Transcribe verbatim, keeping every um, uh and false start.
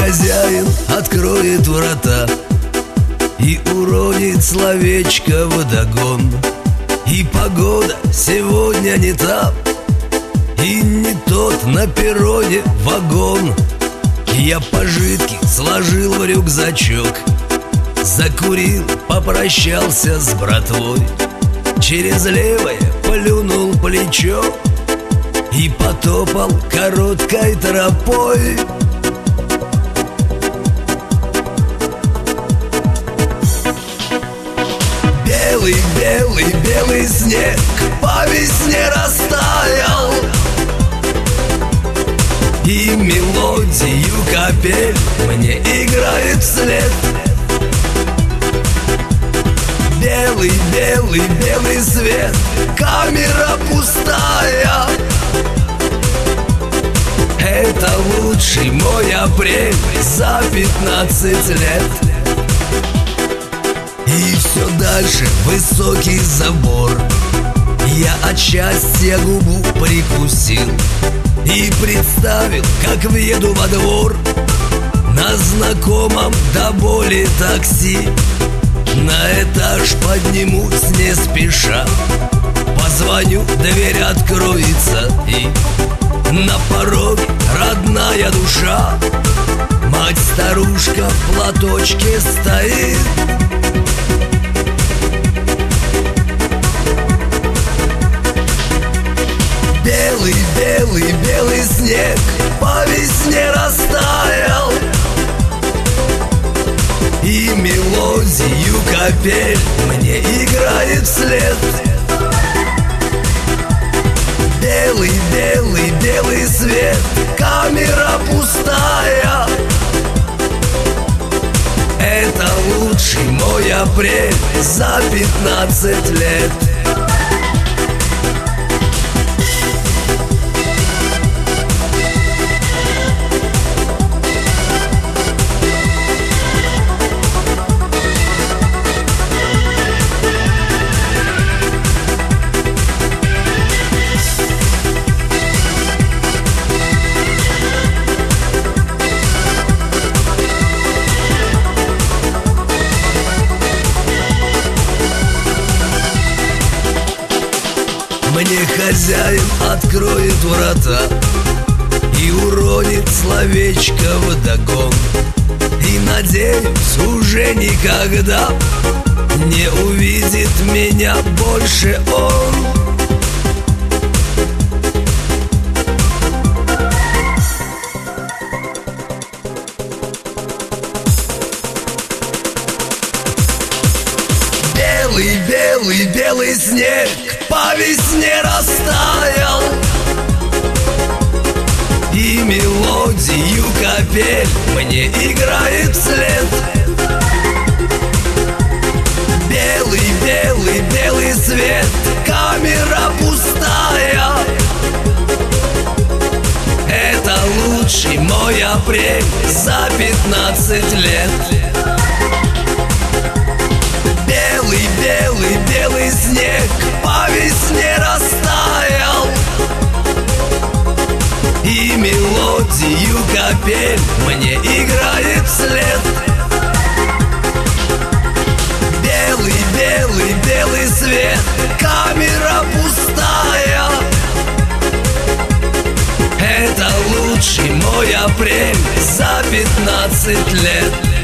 хозяин откроет врата и уронит словечко вдогон. И погода сегодня не та, и не тот на перроне вагон. Я пожитки сложил в рюкзачок, закурил, попрощался с братвой, через левое плюнул плечо и потопал короткой тропой. Белый, белый, белый снег по весне растаял, и мелодию капель мне играет вслед. Белый, белый, белый свет, камера пустая. Это лучший мой апрель за пятнадцать лет. И все дальше высокий забор. Я от счастья губу прикусил и представил, как въеду во двор на знакомом до боли такси. На этаж поднимусь не спеша, позвоню, дверь откроется, и на пороге родная душа. Мать-старушка в платочке стоит. Белый, белый, белый снег по весне растаял, и мелодию капель мне играет вслед. Белый, белый, белый свет, камера пустая. Это лучший мой апрель за пятнадцать лет. Мне хозяин откроет врата и уронит словечко вдогон. И надеюсь, уже никогда не увидит меня больше он. Белый, белый, белый снег по весне растаял, и мелодию капель мне играет вслед. Белый, белый, белый свет, камера пустая. Это лучший мой апрель за пятнадцать лет. Белый, белый, белый снег по весне растаял, и мелодию капель мне играет вслед. Белый, белый, белый свет, камера пустая. Это лучший мой апрель за пятнадцать лет.